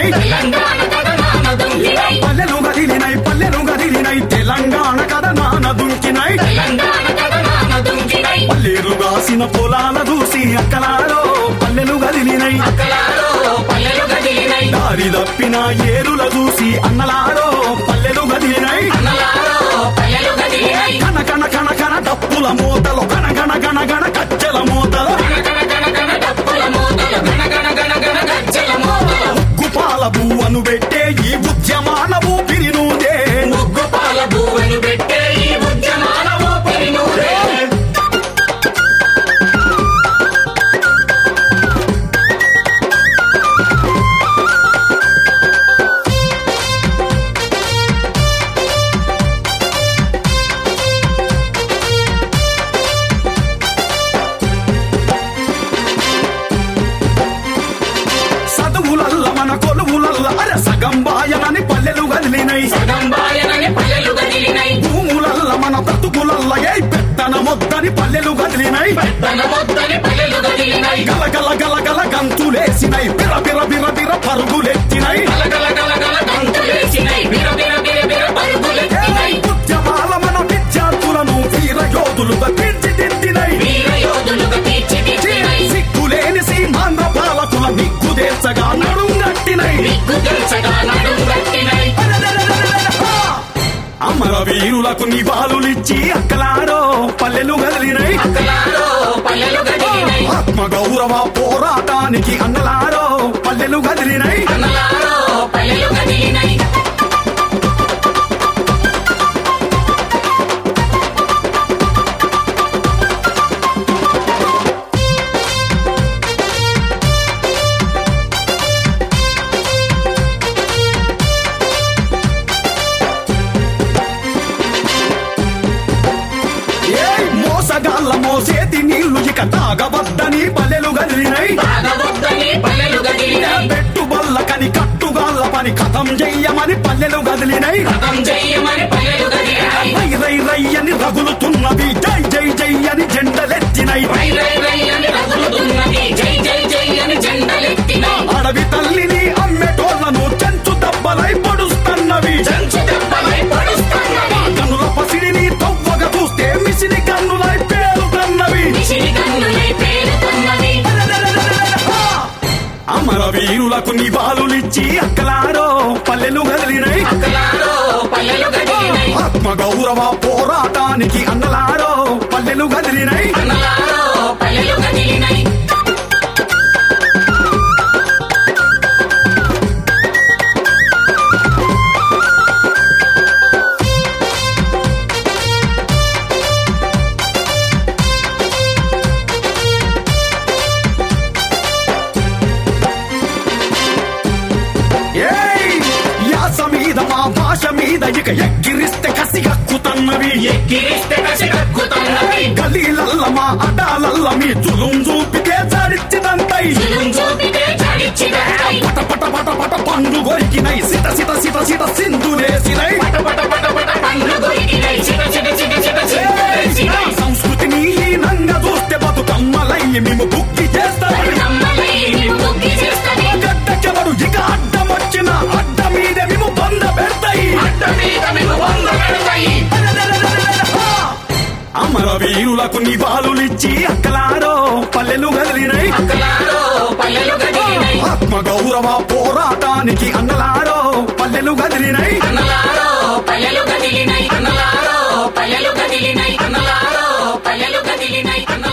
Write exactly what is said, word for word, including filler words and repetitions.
దుంకినై పల్లెలు గదిలినై పల్లెలు గదిలినై తెలంగాణ కథ నాన దుంకినై పల్లెలు గాసిన పొలాల దూసి అక్కలారో పల్లెలు గదిలినై దారి తప్పిన ఏరుల దూసి అన్నలారో పల్లెలు గదిలినై కన కన కన కన డప్పుల మూతలు కన గణ గణ గణ కచ్చల మూతలు ముగ్గుపాల బువ్వను పెట్టే ఈ ఉద్యమాన ఊపిరి నూదే ముగ్గుపాల బువ్వను పెట్టే ఈ ఉద్యమాన ఊపిరి నూదే సగంబాయనని పల్లెలు గదిలినై భూములల్ల మన బ్రతుకులల్ల ఏ పెత్తన మొద్దని పల్లెలు గదిలినై గల గల గల గల గంతులేసినై బిర బిర బిర బిర పరుగులెత్తినై ఉద్యమాల మన విద్యార్థులను వీర యోధులుగా తీర్చిదిద్దినై సిగ్గులేని సీమాంధ్ర పాలకుల నిగ్గు దేశగా నడుంగట్టినై అమర వీరులకు నివాళులిచ్చి అక్కలారో పల్లెలు గదిలినై ఆత్మ గౌరవ పోరాటానికి అన్నలారో పల్లెలు గదిలినై మోసేతి నీళ్లు ఇక తాగవద్దని పల్లెలు గదిలినై పెట్టుబల్లకని కట్టుగాళ్ళ పని కథం చెయ్యమని పల్లెలు గదిలినై రై రై రయ్యని రగులుతున్నవి జై జై జై అని జెండలెత్తినై అడవి తల్లిని అమ్మెటోళ్లను చెంచు దెబ్బలై పొడుస్తున్నవి కన్నుల పసిడిని తవ్వగా చూస్తే మిసిని కన్నులై అమర వీరులకు నివాళులిచ్చి అక్కలారో పల్లెలు గదిలినై ఆత్మ గౌరవ పోరాటానికి అన్నలారో పల్లెలు గదిలినై మా భాష మీద ఇక ఎక్కిరిస్తే కసిగక్కుతన్నవి గలీలల్ల మా అడాలల్ల మీ జులుం చూపితే చడిచ్చిదంతై పట పట పట పట పండు గొరికినై సిట సిట సిట సిట సింధులేసినై సంస్కృతిని హీనంగా చూస్తే బతుకమ్మలై మేము బుక్కి చేస్తాం గడ్డకెవరు ఇక అడ్డం వచ్చిన అడ్డ మీద మేము బంద పెడతాయి అమర వీరులకు నివాళులిచ్చి అక్కలారో పల్లెలు గదిలినై ఆత్మ గౌరవ పోరాటానికి అన్నలారో పల్లెలు గదిలినై పల్లెలు గదిలినై